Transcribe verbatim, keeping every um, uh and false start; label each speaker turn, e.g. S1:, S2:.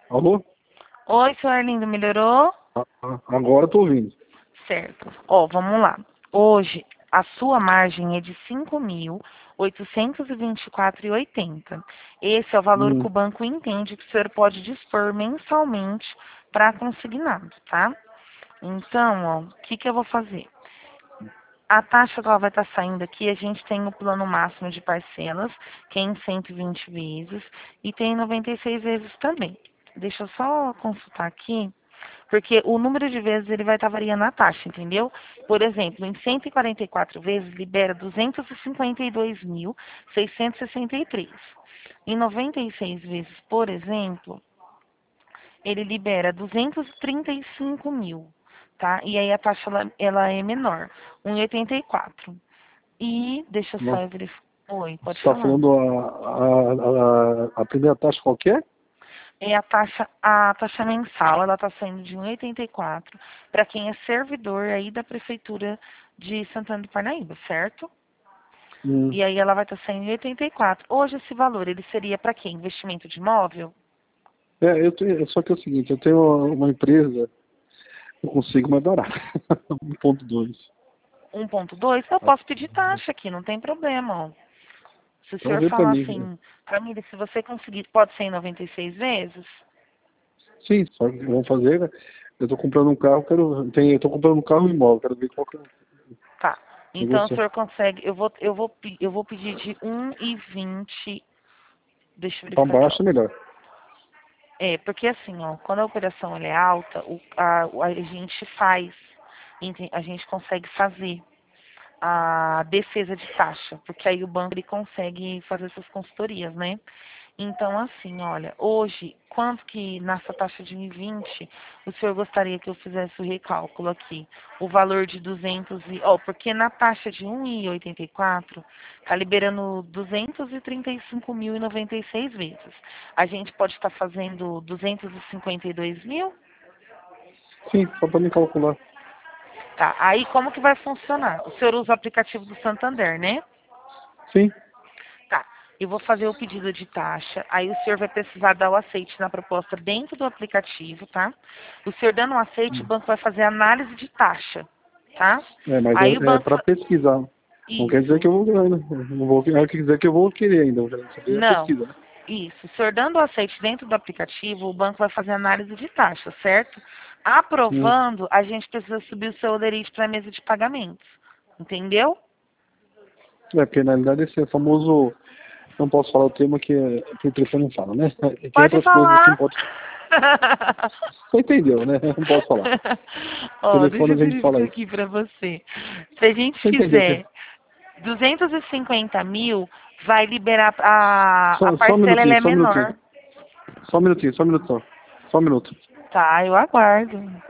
S1: Alô?
S2: Oi, seu Arlindo, melhorou?
S1: Ah, ah, Agora eu tô ouvindo.
S2: Certo. Ó, vamos lá. Hoje, a sua margem é de cinco mil oitocentos e vinte e quatro vírgula oitenta. Esse é o valor que
S1: Hum,
S2: o banco entende que o senhor pode dispor mensalmente para consignado, tá? Então, ó, o que, que eu vou fazer? A taxa que ela vai estar saindo aqui, a gente tem o plano máximo de parcelas, que é em cento e vinte vezes, e tem noventa e seis vezes também. Deixa eu só consultar aqui. Porque o número de vezes ele vai estar variando a taxa, entendeu? Por exemplo, em cento e quarenta e quatro vezes libera duzentos e cinquenta e dois mil seiscentos e sessenta e três. Em noventa e seis vezes, por exemplo, ele libera duzentos e trinta e cinco mil, tá? E aí a taxa ela, ela é menor, um vírgula oitenta e quatro. E deixa eu só
S1: Nossa,
S2: eu verificar. Oi,
S1: você
S2: pode
S1: está
S2: falar.
S1: falando a, a, a, a primeira taxa qualquer?
S2: É a taxa, a taxa mensal, ela está saindo de um vírgula oitenta e quatro para quem é servidor aí da Prefeitura de Santana do Parnaíba, certo?
S1: Hum,
S2: E aí ela vai estar saindo em oitenta e quatro. Hoje esse valor, ele seria para quê? Investimento de imóvel?
S1: é, eu tenho, só que é o seguinte, eu tenho uma, uma empresa, eu consigo mais barato. um ponto dois.
S2: um ponto dois? Eu posso pedir taxa aqui, não tem problema. Ó. Se o
S1: Então
S2: senhor
S1: vê pra
S2: falar
S1: mim.
S2: assim, família, se você conseguir, pode ser em noventa e seis vezes?
S1: Sim, só que vamos fazer, né? Eu tô comprando um carro, quero. Tem, eu tô comprando um carro imóvel, quero ver qual que é o
S2: Tá. Então o
S1: negócio.
S2: senhor consegue, eu vou, eu vou, pe- eu vou pedir de um e vinte. Deixa eu
S1: Pra
S2: verificar aqui, ó.
S1: baixo é melhor.
S2: É, porque assim, ó, quando a operação ela é alta, o, a, o- a gente faz, ente- a gente consegue fazer a defesa de taxa, porque aí o banco ele consegue fazer essas consultorias, né? Então, assim, olha, hoje, quanto que nessa taxa de um e vinte, o senhor gostaria que eu fizesse o recálculo aqui? O valor de duzentos e... Ó, porque na taxa de um e oitenta e quatro, tá liberando duzentos e trinta e cinco mil e noventa e seis vezes. A gente pode estar fazendo duzentos e cinquenta e dois mil?
S1: Sim, só pra me calcular.
S2: Tá, aí como que vai funcionar? O senhor usa o aplicativo do Santander, né?
S1: Sim.
S2: Tá. Eu vou fazer o pedido de taxa. Aí o senhor vai precisar dar o aceite na proposta dentro do aplicativo, tá? O senhor dando o aceite, o banco vai fazer análise de taxa, tá?
S1: É, mas
S2: Aí o
S1: é, é
S2: banco.
S1: para pesquisar. Não quer dizer
S2: Isso.
S1: que eu vou ganhar, né? Não vou, não quer dizer que eu vou querer ainda. Eu quero saber a
S2: Não.
S1: pesquisa, né?
S2: Isso. O senhor dando o aceite dentro do aplicativo, o banco vai fazer análise de taxa, certo?
S1: Hum.
S2: Aprovando, a gente precisa subir o seu olerite para a mesa de pagamentos. Entendeu?
S1: É, porque na realidade esse é famoso. Não posso falar o termo que, é, que o telefone não fala, né? E tem
S2: Pode
S1: outras coisas que não
S2: falar.
S1: pode. Você entendeu, né? Não posso falar.
S2: Ó, deixa
S1: Telefone
S2: eu
S1: a gente fala
S2: verificar
S1: isso.
S2: aqui pra você. Se a gente
S1: Você entendeu? Que...
S2: fizer duzentos e cinquenta mil, vai liberar a, a
S1: Só, só um
S2: parcela, ela
S1: minutinho,
S2: é
S1: só um minutinho.
S2: menor.
S1: Só um minutinho, só um minuto só. Só um minuto.
S2: Tá, eu aguardo.